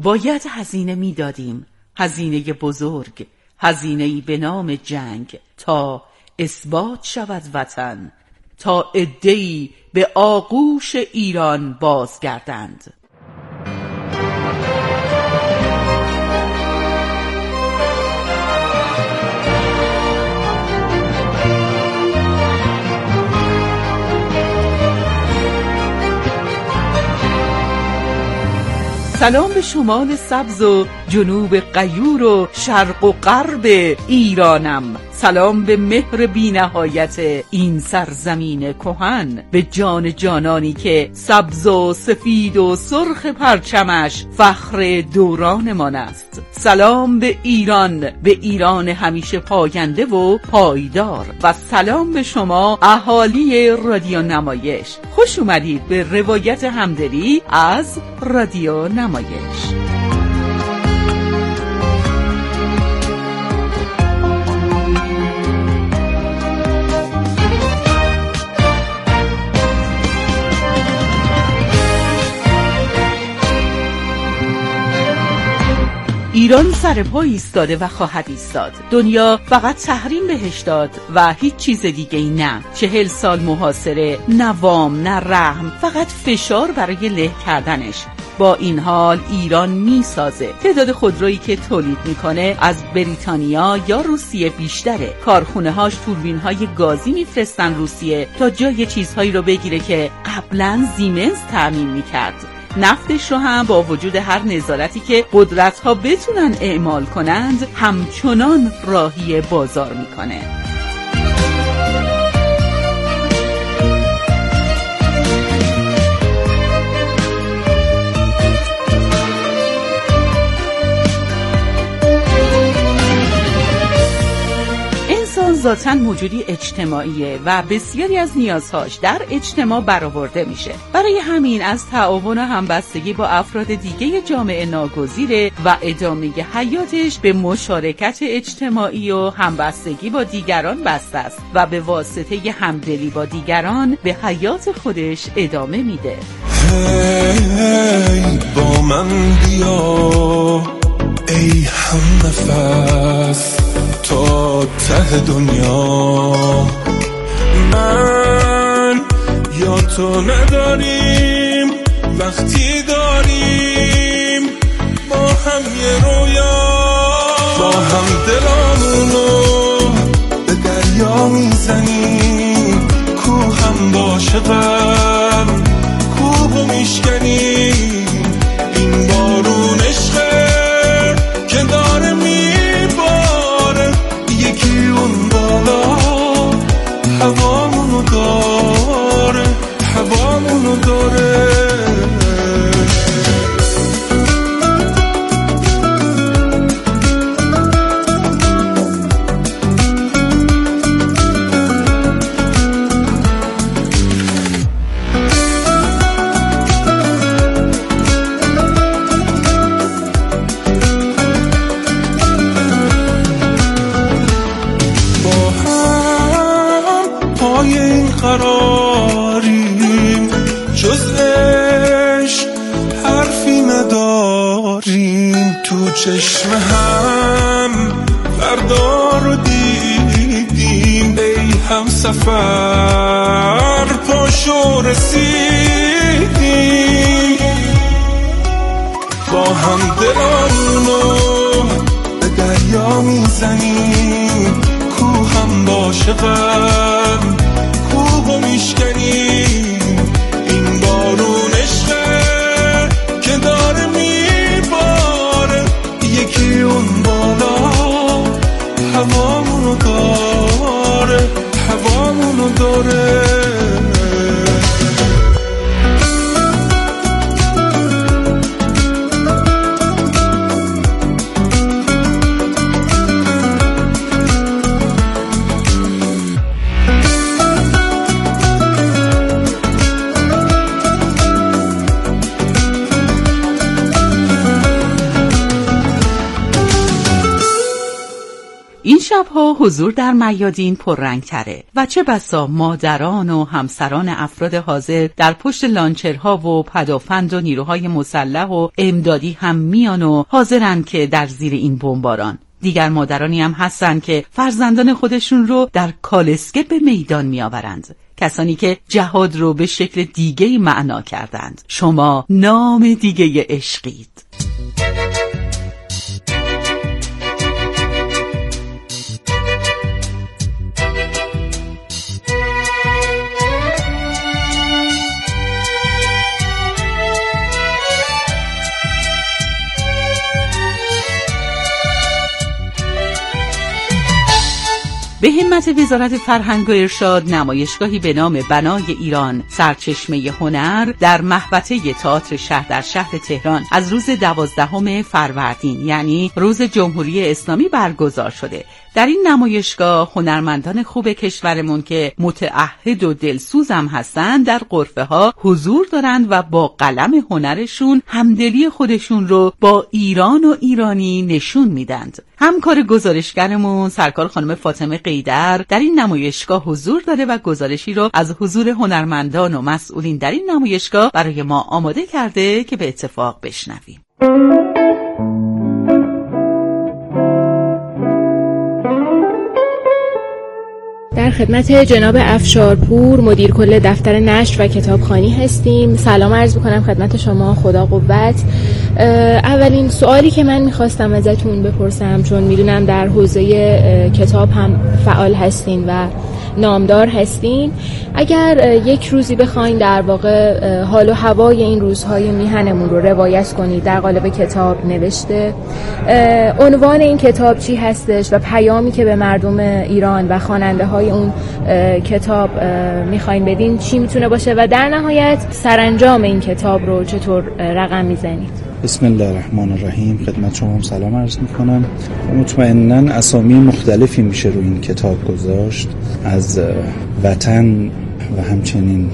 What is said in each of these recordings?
باید هزینه می دادیم، هزینه بزرگ، هزینه‌ای به نام جنگ، تا اثبات شود وطن، تا عده‌ای به آغوش ایران بازگردند. سلام به شمال سبز و جنوب غیور و شرق و غرب ایرانم. سلام به مهر بی نهایت این سرزمین کهن، به جان جانانی که سبز و سفید و سرخ پرچمش فخر دورانمان است. سلام به ایران، به ایران همیشه پاینده و پایدار. و سلام به شما اهالی رادیو نمایش. خوش اومدید به روایت همدلی از رادیو نمایش. ایران سر پا ایستاده و خواهد ایستاد. دنیا فقط تحریم بهش داد و هیچ چیز دیگه ای نه. 40 سال محاصره، نه وام نه رحم، فقط فشار برای له کردنش. با این حال ایران میسازه. تعداد خودرویی که تولید میکنه از بریتانیا یا روسیه بیشتره. کارخونه‌هاش توربین‌های گازی میفرستن روسیه تا جای چیزهایی رو بگیره که قبلا سیمنز تامین میکرد. نفتش رو هم با وجود هر نظارتی که قدرت‌ها بتونن اعمال کنند همچنان راهی بازار میکنه. ذاتاً موجودی اجتماعیه و بسیاری از نیازهاش در اجتماع برآورده میشه. برای همین از تعاون و همبستگی با افراد دیگه جامعه ناگزیره و ادامه حیاتش به مشارکت اجتماعی و همبستگی با دیگران بسته است و به واسطه همدلی با دیگران به حیات خودش ادامه میده. هی با من بیا ای هم نفس تا ته دنیا، من یا تو نداریم وقتی داریم با هم یه رویا، با هم دلامونو به دریا میزنیم، کوهم باشه غم کوهو میشکنیم، این بارون عشقه که داره میباره، یکی اون بالا هوامونو داره، هوامونو داره. قراریم جز عشق حرفی نداریم، تو چشم هم فردا رو دیدیم، ای هم سفر پاشو رسیدیم، با هم دلانو به دریا میزنیم، کوهم باشه غم کوهو میشکنیم، این بارون عشقه که داره میباره، یکی اون بالا هوامونو داره، هوامونو داره. شبها حضور در میادین پررنگ‌تره و چه بسا مادران و همسران افراد حاضر در پشت لانچرها و پدافند و نیروهای مسلح و امدادی هم میان و حاضرن که در زیر این بمباران. دیگر مادرانی هم هستن که فرزندان خودشون رو در کالسکه به میدان میآورند. کسانی که جهاد رو به شکل دیگه‌ای معنا کردند. شما نام دیگه عشقید. به همت وزارت فرهنگ و ارشاد نمایشگاهی به نام بنای ایران سرچشمه هنر در محوطه تئاتر شهر در شهر تهران از روز 12 فروردین یعنی روز جمهوری اسلامی برگزار شده. در این نمایشگاه هنرمندان خوب کشورمون که متعهد و دلسوز هم هستند در غرفه ها حضور دارند و با قلم هنرشون همدلی خودشون رو با ایران و ایرانی نشون میدند. همکار گزارشگرمون سرکار خانم فاطمه قیدر در این نمایشگاه حضور داره و گزارشی رو از حضور هنرمندان و مسئولین در این نمایشگاه برای ما آماده کرده که به اتفاق بشنویم. در خدمت جناب افشارپور مدیر کل دفتر نشر و کتابخوانی هستیم. سلام عرض می‌کنم خدمت شما، خدا قوت. اولین سوالی که من می‌خواستم ازتون بپرسم، چون می‌دونم در حوزه کتاب هم فعال هستین و نامدار هستین، اگر یک روزی بخواین در واقع حال و هوای این روزهای میهنمون رو روایت کنید در قالب کتاب نوشته، عنوان این کتاب چی هستش و پیامی که به مردم ایران و خواننده های اون کتاب میخواین بدین چی میتونه باشه و در نهایت سرانجام این کتاب رو چطور رقم میزنید؟ بسم الله الرحمن الرحیم. خدمت شما سلام عرض میکنم. مطمئناً اسامی مختلفی میشه رو این کتاب گذاشت، از وطن و همچنین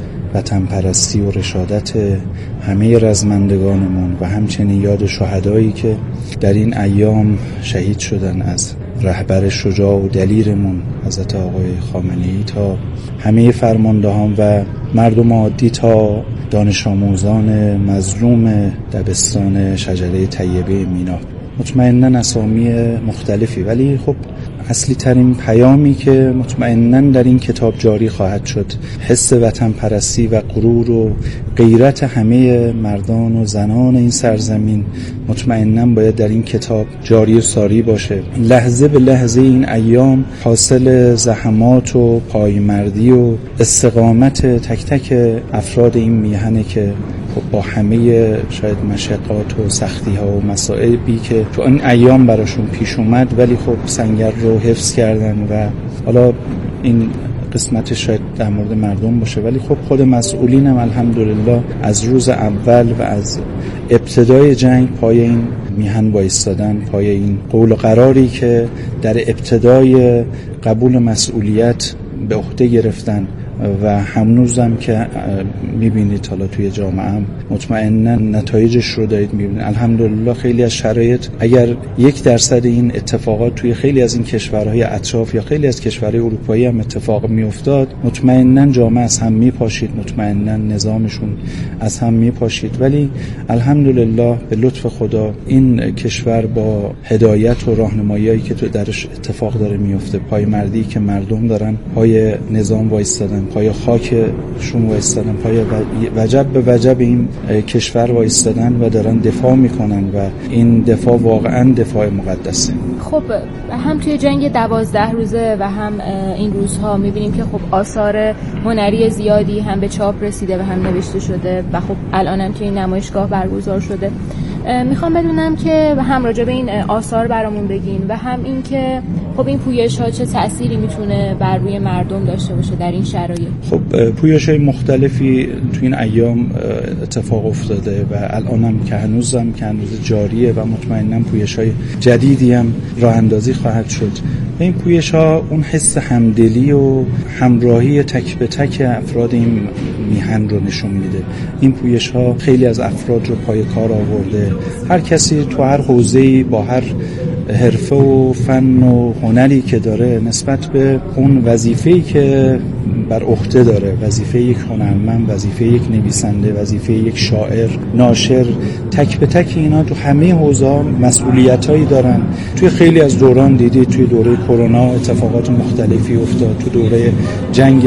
وطن پرستی و رشادت همه رزمندگانمون و همچنین یاد شهدایی که در این ایام شهید شدن، از رهبر شجاع و دلیرمون حضرت آقای خامنه‌ای تا همه فرماندهان و مردم عادی تا دانش آموزان مظلوم دبستان شجره طیبه مینا. مطمئناً اسامی مختلفی، ولی خب اصلی ترین پیامی که مطمئناً در این کتاب جاری خواهد شد، حس وطن پرستی و غرور و غیرت همه مردان و زنان این سرزمین مطمئناً باید در این کتاب جاری و ساری باشه. لحظه به لحظه این ایام حاصل زحمات و پایمردی و استقامت تک تک افراد این میهنه که با همه شاید مشقات و سختی ها و مسائبی که تو این ایام براشون پیش اومد، ولی خب سنگر رو حفظ کردن و حالا این قسمت شاید در مورد مردم باشه، ولی خب خود مسئولین هم الحمدلله از روز اول و از ابتدای جنگ پای این میهن وایستادن، پای این قول و قراری که در ابتدای قبول مسئولیت به عهده گرفتن و هنوزم که میبینید حالا توی جامعه هم مطمئنا نتایجش رو دارید میبینید. الحمدلله خیلی از شرایط، اگر 1% این اتفاقات توی خیلی از این کشورهای اطراف یا خیلی از کشورهای اروپایی هم اتفاق میافتاد، مطمئنا جامعه از هم میپاشید، مطمئنا نظامشون از هم میپاشید. ولی الحمدلله به لطف خدا این کشور با هدایت و راهنمایی‌هایی که تو درش اتفاق داره میفته، پایمردی که مردم دارن پای نظام وایستادن، پای خاکشون وایستادن، پای وجب به وجب این کشور وایستادن و دارن دفاع میکنن و این دفاع واقعا دفاع مقدسه. خب هم توی جنگ 12 روزه و هم این روزها میبینیم که خب آثار هنری زیادی هم به چاپ رسیده و هم نوشته شده و خب الانم که این نمایشگاه برگزار شده. میخوام بدونم که هم راجع به این آثار برامون بگین و هم این که خب این پویش‌ها چه تأثیری میتونه بر روی مردم داشته باشه در این شرایط. خب پویش‌های مختلفی تو این ایام اتفاق افتاده و الانم که هنوز جاریه و مطمئناً پویش‌های جدیدی هم راه اندازی خواهد شد. و این پویش‌ها اون حس همدلی و همراهی تک به تک افراد این میهن رو نشون میده. این پویش‌ها خیلی از افراد رو پای کار آورده. هر کسی تو هر حوزه‌ای با هر حرفه و فن و هنری که داره نسبت به اون وظیفه‌ای که بر عهده داره، وظیفه یک هنرمند، وظیفه یک نویسنده، وظیفه یک شاعر، ناشر، تک به تک اینا تو همه حوزه‌ها مسئولیتایی دارن. توی خیلی از دوران دیدید، توی دوره کرونا اتفاقات مختلفی افتاد، تو دوره جنگ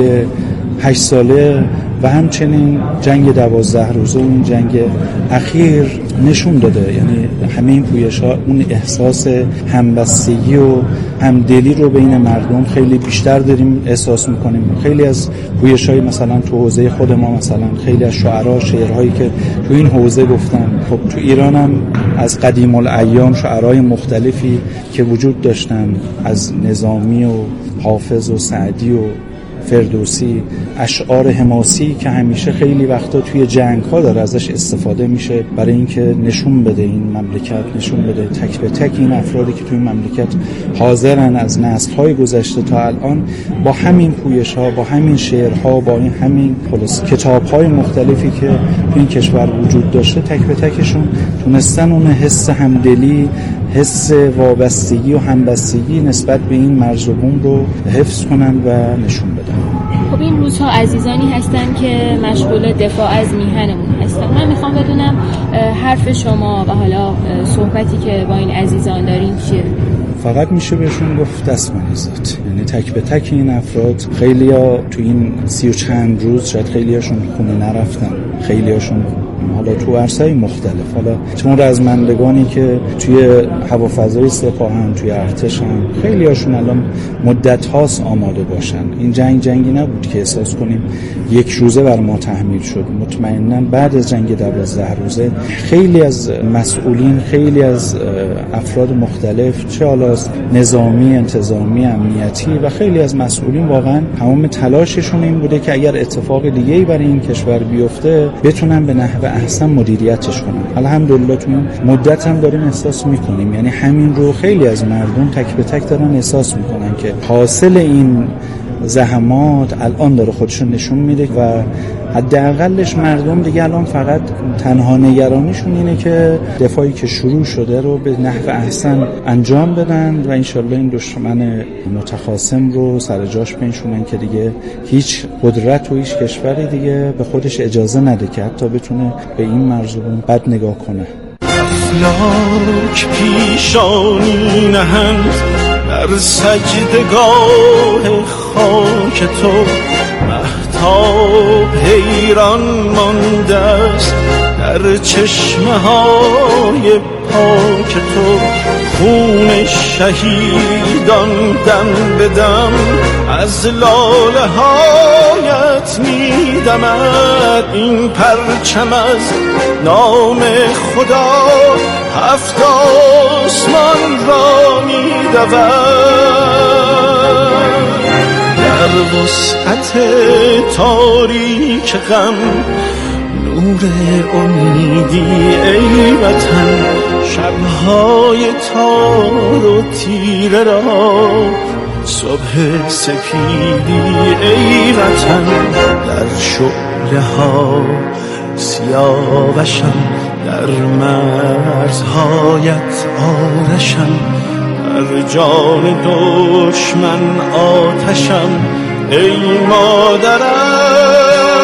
8 ساله و همچنین جنگ 12 روزه، اون جنگ اخیر نشون داده، یعنی همه این پویش‌ها اون احساس همبستگی و همدلی رو بین مردم خیلی بیشتر داریم احساس میکنیم. خیلی از پویش‌های مثلا تو حوزه خود ما، مثلا خیلی از شعرا شعرهایی که تو این حوزه گفتن، خب تو ایران هم از قدیم الایام شعرهای مختلفی که وجود داشتن، از نظامی و حافظ و سعدی و فردوسی، اشعار حماسی که همیشه خیلی وقتا توی جنگ‌ها داره ازش استفاده میشه برای اینکه نشون بده این مملکت، نشون بده تک به تک این افرادی که توی این مملکت حاضرن از نسل‌های گذشته تا الان با همین پویش‌ها، با همین شعرها، با این همین کتاب‌های مختلفی که توی این کشور وجود داشته، تک به تکشون تونستن اون حس همدلی، حس وابستگی و همبستگی نسبت به این مرز و بوم رو حفظ کنن و نشون بدن. خب این روزها عزیزانی هستن که مشغول دفاع از میهنمون هستن. من میخوام بدونم حرف شما و حالا صحبتی که با این عزیزان دارین چیه؟ فقط میشه بهشون گفت دست بنیزید. یعنی تک به تک این افراد، خیلیا تو این 30 و چند روز شاید خیلیاشون خونه نرفتن، خیلیاشون حالا تو عرصه‌های مختلف، حالا چون رزمندگانی که توی هوافضای سپاهن، توی ارتشن، خیلی هاشون الان مدت هاست آماده باشن. این جنگی نبود که احساس کنیم یک روزه بر ما تحمیل شد. مطمئناً بعد از جنگ 12 روزه خیلی از مسئولین، خیلی از افراد مختلف، چه حالا از نظامی، انتظامی، امنیتی و خیلی از مسئولین، واقعاً تمام تلاششون این بوده که اگر اتفاق دیگه‌ای برای این کشور بیفته بتونن به نحو احسن مدیریتش کنن. الحمدلله تو این مدت هم داریم احساس میکنیم، یعنی همین رو خیلی از مردم تک به تک دارن احساس میکنن که حاصل این زحمات الان داره خودشون نشون میده و حداقلش مردم دیگه الان فقط تنها نگرانیشون اینه که دفاعی که شروع شده رو به نحو احسن انجام بدن و انشالله این دشمن متخاصم رو سر جاش بنشونن که دیگه هیچ قدرت و هیچ کشوری دیگه به خودش اجازه نده که حتی بتونه به این مرزبون بد نگاه کنه. افلاک پیشانی نهند در سجدگاه خاک تو، مهتاب حیران مانده است در چشمه های پاک تو. خون شهیدان دم به دم از لاله هایت میدمد. این پرچم از نام خدا 7 آسمان را میدود. در وسعت تاریک غم نور امیدی ای وطن، شبهای تار و تیره را صبح سپیدی ای وطن. در شعله ها سیاوشم، در مرزهایت آرشم، در جان دشمن آتشم ای مادرم.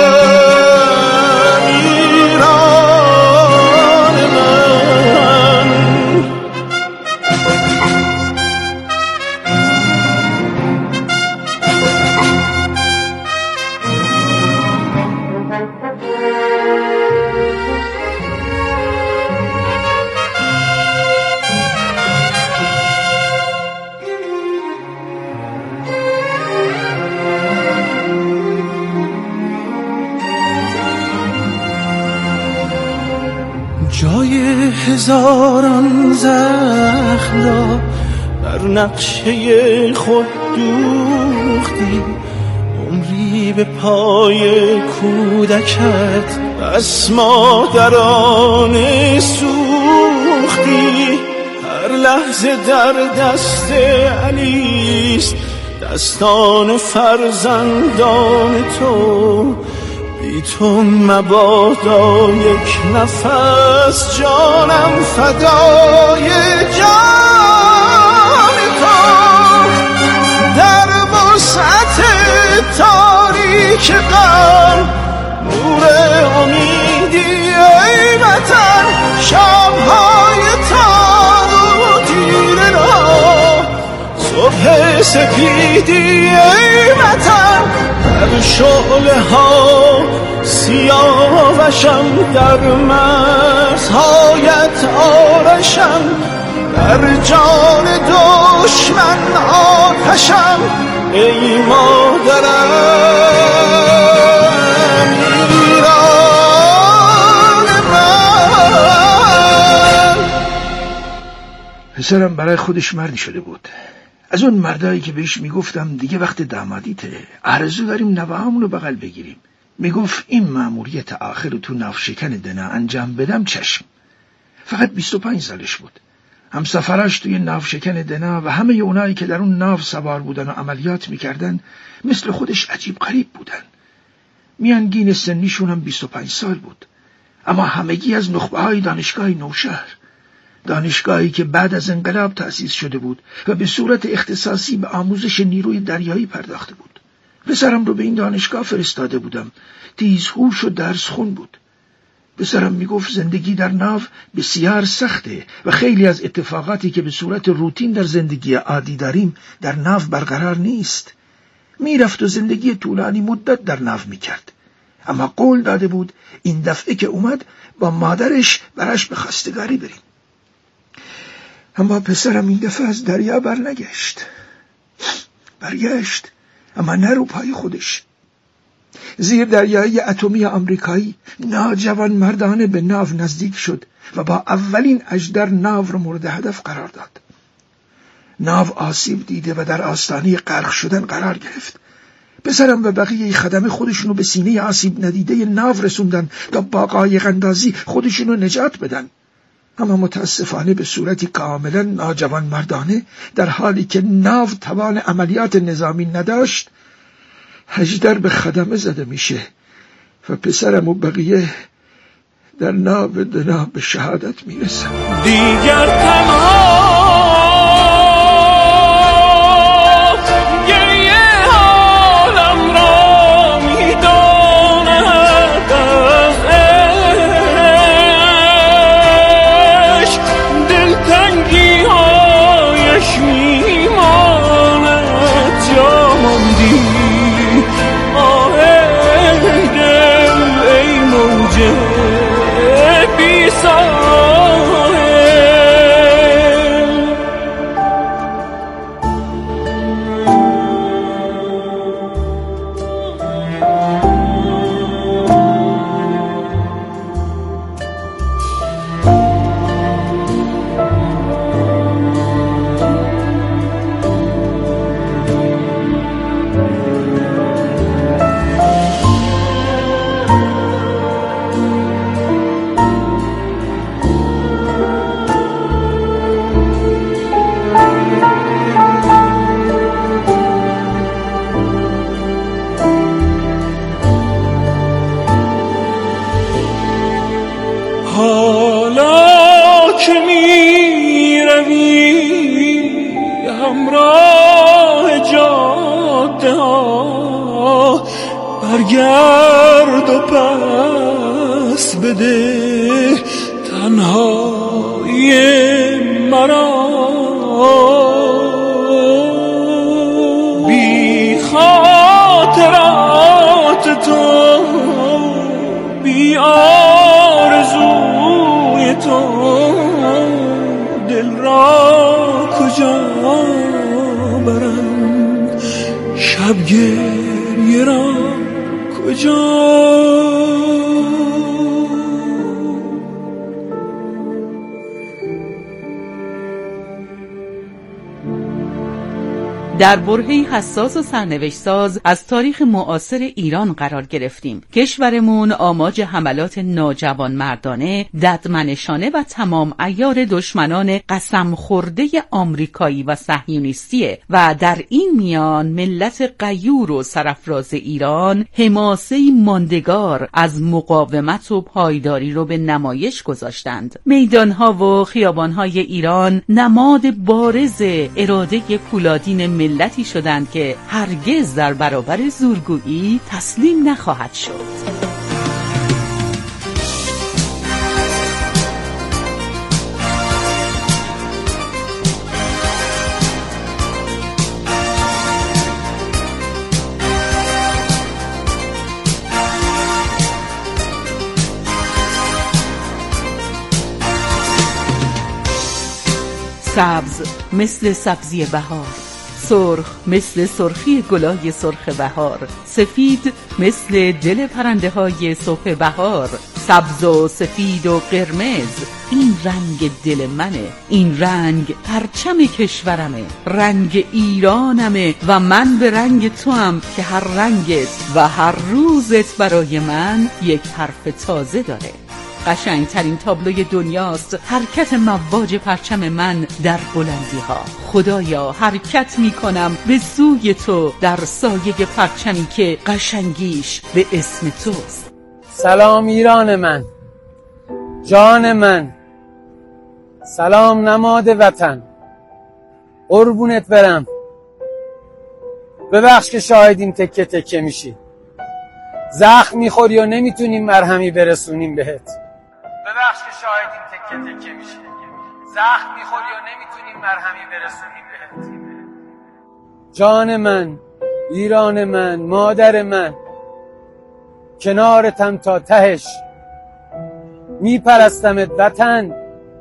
جای هزاران زخم را بر نقشه خود دوختی، عمری به پای کودکت بس مادرانه سوختی. هر لحظه در دست علیست دستان فرزندان تو، بی تو مبادا یک نفس جانم فدای جان تاریک غم نور امیدی ای وطن شب‌های تار و تیره را صبح سپیدی ای وطن در شعله ها سیاوشم در مرزهایت آرشم در جان دشمن آتشم ای مادرم ایران من. پسرم برای خودش مردی شده بود، از اون مردایی که بهش میگفتم دیگه وقت دامادیته، آرزو داریم نوهامونو بغل بگیریم. میگفت این مأموریت آخر تو ناوشکن دنا انجام بدم چشم. فقط 25 سالش بود. همسفراش توی ناوشکن دنا و همه اونایی که در اون ناو سوار بودن و عملیات میکردن مثل خودش عجیب غریب بودن. میانگین سنیشون هم 25 سال بود، اما همگی از نخبه‌های دانشگاه نوشهر، دانشگاهی که بعد از انقلاب تأسیس شده بود و به صورت اختصاصی به آموزش نیروی دریایی پرداخته بود. پسرم رو به این دانشگاه فرستاده بودم. تیزهوش و درس خون بود. پسرم میگفت زندگی در ناو بسیار سخته و خیلی از اتفاقاتی که به صورت روتین در زندگی عادی داریم در ناو برقرار نیست. میرفت و زندگی طولانی مدت در ناو میکرد، اما قول داده بود این دفعه که اومد با مادرش براش به خواستگاری بریم. اما پسرم این دفعه از دریا برگشت، اما نه رو پای خودش. زیر دریایی اتمی آمریکایی ناجوان مردانه به ناو نزدیک شد و با اولین اژدر ناو رو مورد هدف قرار داد. ناو آسیب دیده و در آستانه غرق شدن قرار گرفت. پسرم و بقیه خدمه خودشونو به سینه آسیب ندیده ناو رسوندن تا با قایق اندازی خودشونو نجات بدن. اما متاسفانه به صورتی کاملا ناجوان مردانه در حالی که ناو توان عملیات نظامی نداشت اژدر به خدمه زده میشه و پسرم و بقیه در ناو دنا به شهادت میرسن. دیگر تنها برگرد و پس بده تنهایی مرا، بی خاطرات تو، بی آرزوی تو، دل را کجا برم، شب گریه را کجا. در برهه‌ای حساس و سرنوشت ساز از تاریخ معاصر ایران قرار گرفتیم. کشورمون آماج حملات ناجوان مردانه، ددمنشانه و تمام عیار دشمنان قسم خورده آمریکایی و صهیونیستیه و در این میان ملت غیور و سرافراز ایران حماسه‌ای ماندگار از مقاومت و پایداری رو به نمایش گذاشتند. میدانها و خیابانهای ایران نماد بارز اراده پولادین ملتی شدند که هرگز در برابر زورگویی تسلیم نخواهد شد. سبز مثل سبزی بهار، سرخ مثل سرخی گلای سرخ بهار، سفید مثل دل پرنده های صبح بهار، سبز و سفید و قرمز، این رنگ دل منه، این رنگ پرچم کشورمه، رنگ ایرانمه و من به رنگ تو هم که هر رنگت و هر روزت برای من یک حرف تازه داره. قشنگترین تابلوی دنیاست حرکت مواج پرچم من در بلندی ها. خدایا حرکت می کنم به سوی تو در سایه پرچمی که قشنگیش به اسم توست. سلام ایران من، جان من، سلام نماد وطن، قربونت برم. ببخش که شاهدیم تکه تکه میشی، زخم میخوری و نمیتونیم مرهمی برسونیم بهت. ببخش که شاهدیم تکه تکه میشی، زخم میخوری و نمیتونیم مرهمی برسونیم بهت. جان من، ایران من، مادر من، کنارتم تا تهش، میپرستمت وطن،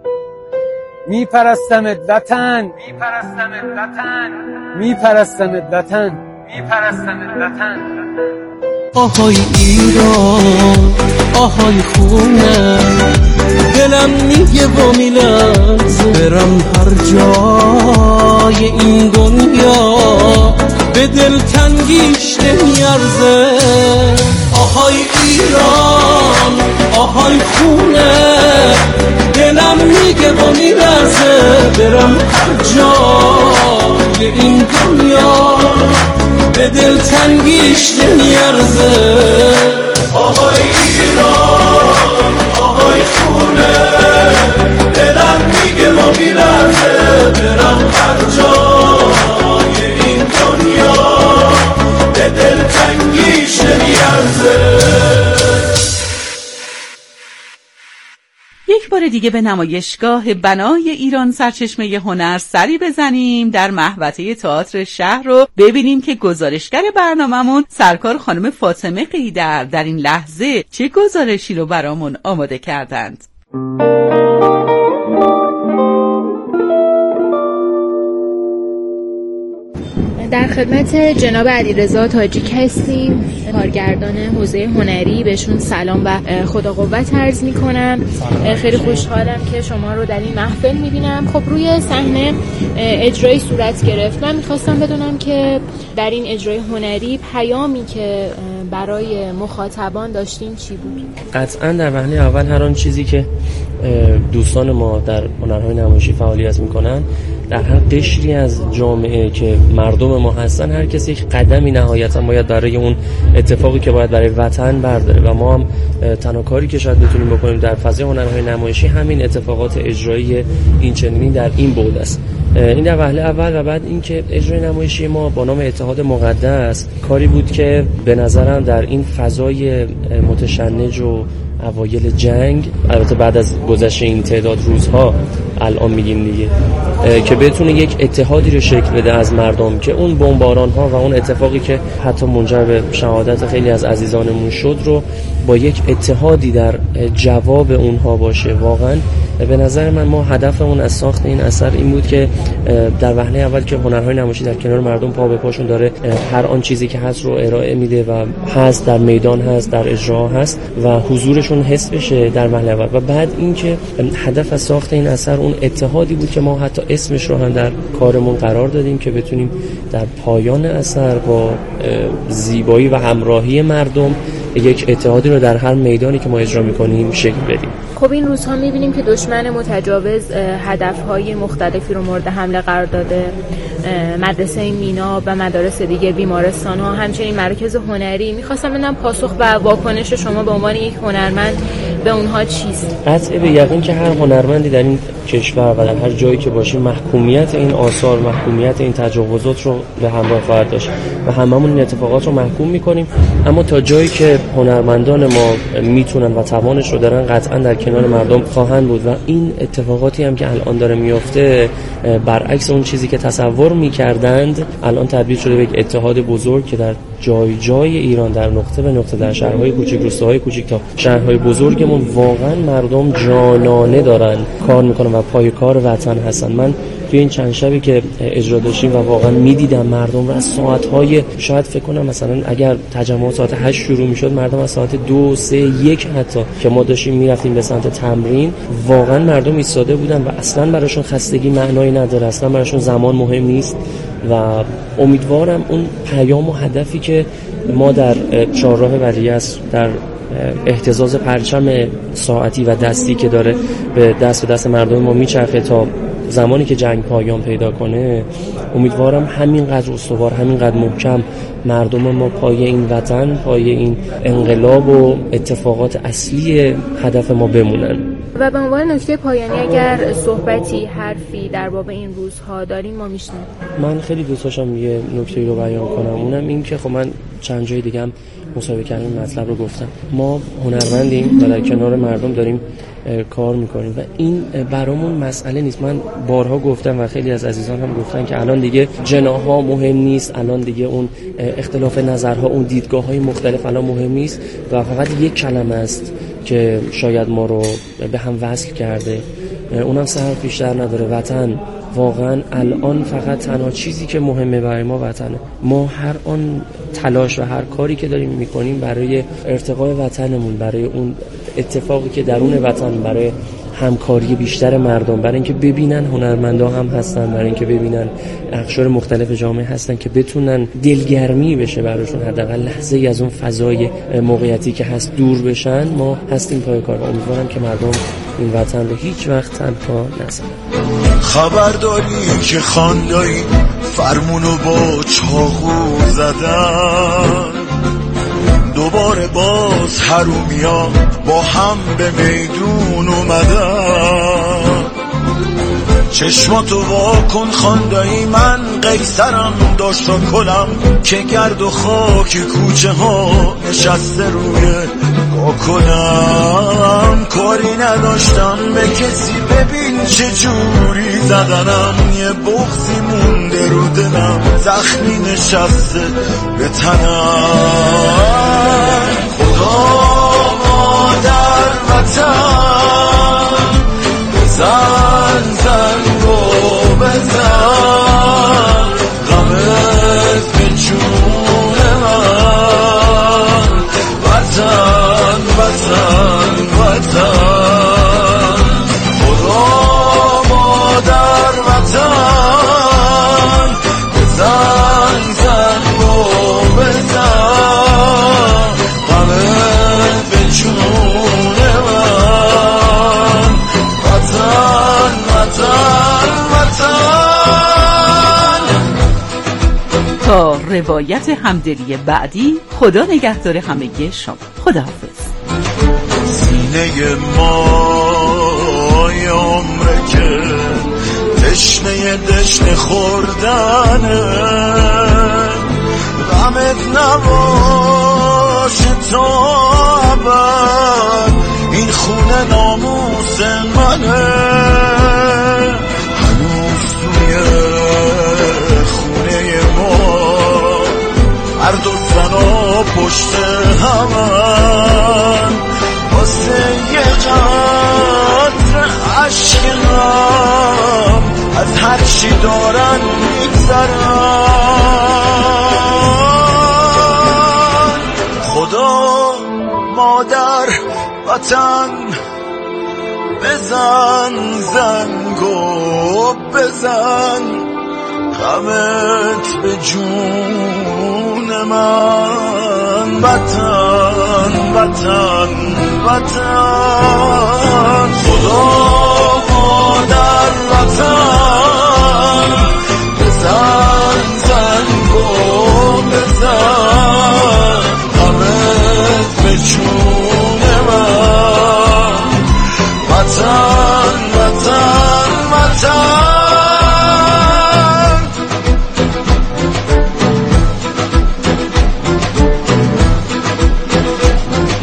میپرستمت وطن، میپرستمت وطن، میپرستمت وطن، میپرستمت وطن. آهای ایران، آهای خونم، دلم میگه با میلرزه برم هر جای این دنیا، به دل تنگیش نمیارزه. آهای ایران، آهای خونه، دلم میگه با میلرزه برم هر جای این دنیا، به دل تنگیش نمیارزه. آهای ایران، آهای خونه، دلم میگه ما میلرزه برم هر جای این دنیا، به دل تنگیش نمیارزه. یک بار دیگه به نمایشگاه بنای ایران سرچشمه هنر سری بزنیم در محوطه تئاتر شهر رو ببینیم که گزارشگر برنامه‌مون سرکار خانم فاطمه قیدر در این لحظه چه گزارشی رو برامون آماده کردند. در خدمت جناب علیرضا تاجیک هستیم، کارگردان حوزه هنری. بهشون سلام و خدا قوت عرض میکنم. خیلی خوشحالم که شما رو در این محفل میبینم. خب روی صحنه اجرایی صورت گرفت. من میخواستم بدونم که در این اجرای هنری پیامی که برای مخاطبان داشتین چی بود؟ قطعا در وهله اول هر آن چیزی که دوستان ما در هنرهای نمایشی فعالیت میکنن، در هر قشری از جامعه که مردم ما هستن، هر کسی یک قدمی نهایتا باید برای اون اتفاقی که باید برای وطن برداره و ما هم تنها کاری که شاید بتونیم بکنیم در فضای هنرهای نمایشی همین اتفاقات اجرایی این چنینی در این بعد است. این در وهله اول. و بعد اینکه اجرای نمایشی ما با نام اتحاد مقدس کاری بود که به نظرم در این فضای متشنج و اوایل جنگ، البته بعد از گذشت این تعداد روزها الان میگیم دیگه، که بتونه یک اتحادی رو شکل بده از مردم که اون بمباران ها و اون اتفاقی که حتی منجر به شهادت خیلی از عزیزانمون شد رو با یک اتحادی در جواب اونها باشه. واقعا به نظر من ما هدفمون از ساخت این اثر این بود که در وهله اول که هنرهای نمایشی در کنار مردم پا به پاشون داره هر آن چیزی که هست رو ارائه میده و هست در میدان، هست در اجرا هست و حضورشون حس بشه در وهله اول. و بعد اینکه هدف از ساخت این اثر اون اتحادی بود که ما حتی اسمش رو هم در کارمون قرار دادیم که بتونیم در پایان اثر با زیبایی و همراهی مردم یک اتحادی رو در هر میدانی که ما اجرا می‌کنیم شکل بدیم. خب این روزها می‌بینیم که دشمن متجاوز هدف‌های مختلفی رو مورد حمله قرار داده، مدرسه مینا و مدارس دیگه، بیمارستان‌ها، همچنین مراکز هنری. می‌خواستم بدونم پاسخ و واکنش شما به عنوان یک هنرمند به اونها چیست؟ قطع به یقین که هر هنرمندی در این کشور و در هر جایی که باشیم محکومیت این آثار، محکومیت این تجاوزات رو به همراه خواهد داشت و هممون این اتفاقات رو محکوم می‌کنیم، اما تا جایی که هنرمندان ما میتونن و توانش رو دارن قطعا در کنار مردم خواهند بود و این اتفاقاتی هم که الان داره میفته برعکس اون چیزی که تصور میکردند الان تبدیل شده به یک اتحاد بزرگ که در جای جای ایران، در نقطه به نقطه، در شهرهای کوچک، روستاهای کوچک تا شهرهای بزرگمون واقعا مردم جانانه دارن کار میکنن و پای کار وطن هستن. من توی این چند شبی که اجرا داشتیم و واقعا میدیدم مردم رو از ساعت‌های، شاید فکر کنم مثلا اگر تجمع ساعت 8 شروع میشد، مردم از ساعت 2، 3، 1 حتی که ما داشتیم میرفتیم به سمت تمرین، واقعا مردم ایستاده بودن و اصلا براشون خستگی معنایی نداره، اصلا براشون زمان مهم نیست و امیدوارم اون پیام و هدفی که ما در چهارراه ولیعصر در اهتزاز پرچم ساعتی و دستی که داره به دست مردم ما میچرخه تا زمانی که جنگ پایان پیدا کنه، امیدوارم همینقدر استوار، همینقدر محکم مردم ما پای این وطن، پای این انقلاب و اتفاقات اصلی هدف ما بمونن. و به عنوان نکته پایانی اگر صحبتی، حرفی در باب این روزها دارین ما میشنویم. من خیلی دوست داشتم یه نکته رو بیان کنم، اونم این که خب من چند جای دیگه هم مصاحبه کردم مطلب رو گفتم. ما هنرمندیم و در کنار مردم داریم کار میکنیم و این برامون مسئله نیست. من بارها گفتم و خیلی از عزیزان هم گفتن که الان دیگه جناح‌ها مهم نیست، الان دیگه اون اختلاف نظرها، اون دیدگاه‌های مختلف الان مهم نیست و فقط یک کلمه است که شاید ما رو به هم وصل کرده، اونم سه حرف بیشتر نداره: وطن. واقعا الان فقط تنها چیزی که مهمه برای ما وطنه. ما هر آن تلاش و هر کاری که داریم میکنیم برای ارتقای وطنمون، برای اون اتفاقی که درون وطن، برای همکاری بیشتر مردم، برای اینکه ببینن هنرمندا هم هستن، برای اینکه ببینن اقشار مختلف جامعه هستن که بتونن دلگرمی بشه براشون، حداقل لحظه ای از اون فضای موقعیتی که هست دور بشن. ما هستیم پای کار و امیدوارم که مردم این وطن رو هیچ وقت تنها نذارن. خبرداری که خواندایی فرمونو با چاقو زدن، دوباره باز حرومیا با هم به میدون اومدن. چشماتو واکن خواندایی من قیصرم داشت و کلم که گرد و خاک کوچه ها نشسته روی کنم. کاری نداشتم به کسی، ببین چه جوری زدنم، یه بغضی مونده رو دلم، زخمی نشسته به تنم. خدا مادر وطن بزن زنگو بزن، غمت به جون من، وطن وطن وطن. خدا مادر وطن بزن زنگو بزن، غمت به جون من، وطن وطن وطن. تا روایت همدلی بعدی، خدا نگهدار همگی شما. خداحافظ. سینه ما یه عمره که دشنه خوردنه، غمت نباشه تا ابد، این خونه ناموس منه. هنوز توی خونه ما مرد و زنا پشت همن، واسه یه قطره عشق غم از هر چی دارن میگذرن. خدا مادر وطن بزن زنگو بزن، غمت به جون من وطن وطن وطن